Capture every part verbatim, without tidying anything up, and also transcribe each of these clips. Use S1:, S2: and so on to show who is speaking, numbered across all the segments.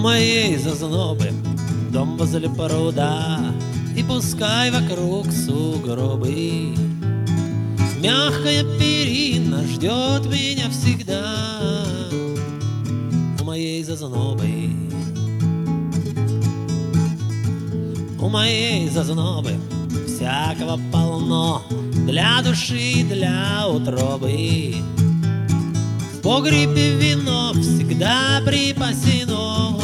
S1: моей зазнобы дом возле пруда, и пускай вокруг сугробы. Мягкая перина ждет меня всегда у моей зазнобы. У моей зазнобы всякого полно для души и для утробы. В погребе вино всегда припасено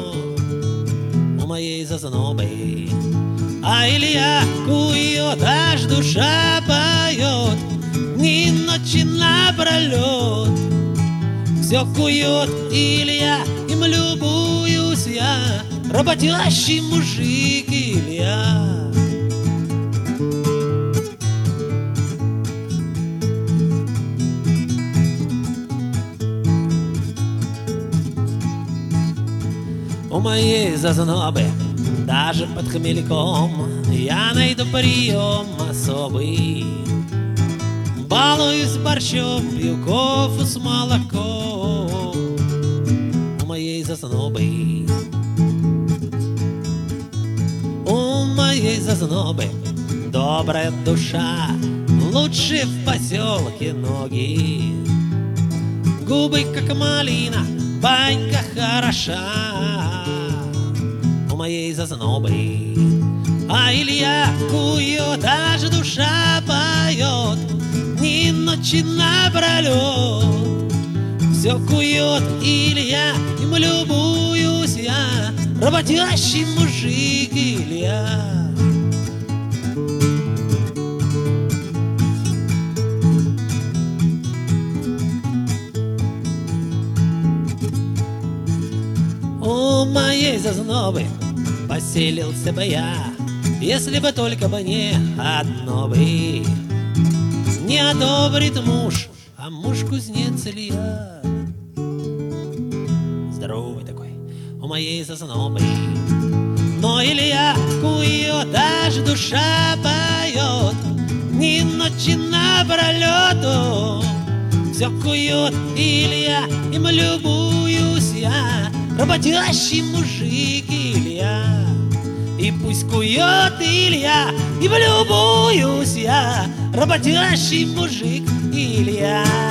S1: у моей зазнобы. А Илья кует, аж душа поет, дни ночи напролет. Все кует Илья, им любуюсь я, работящий мужик Илья. У моей зазнобы даже под хмельком я найду прием особый. Балуюсь борщом, пью кофе с молоком у моей зазнобы. У моей зазнобы добрая душа, лучше в поселке ноги. Губы как малина, банька хороша у моей зазнобы. А Илья кует, аж душа поет, дни ночи напролет. Все кует Илья, им любуюсь я, работящий мужик Илья. У моей зазнобы поселился бы я, если бы только бы не одно бы. Не одобрит муж, а муж кузнец Илья. Здоровый такой у моей зазнобы. Но Илья кует, аж душа поет, дни ночи напролет. Все кует Илья, им любуюсь я, работящий мужик Илья. И пусть кует Илья, и влюбуюсь я, работящий мужик Илья.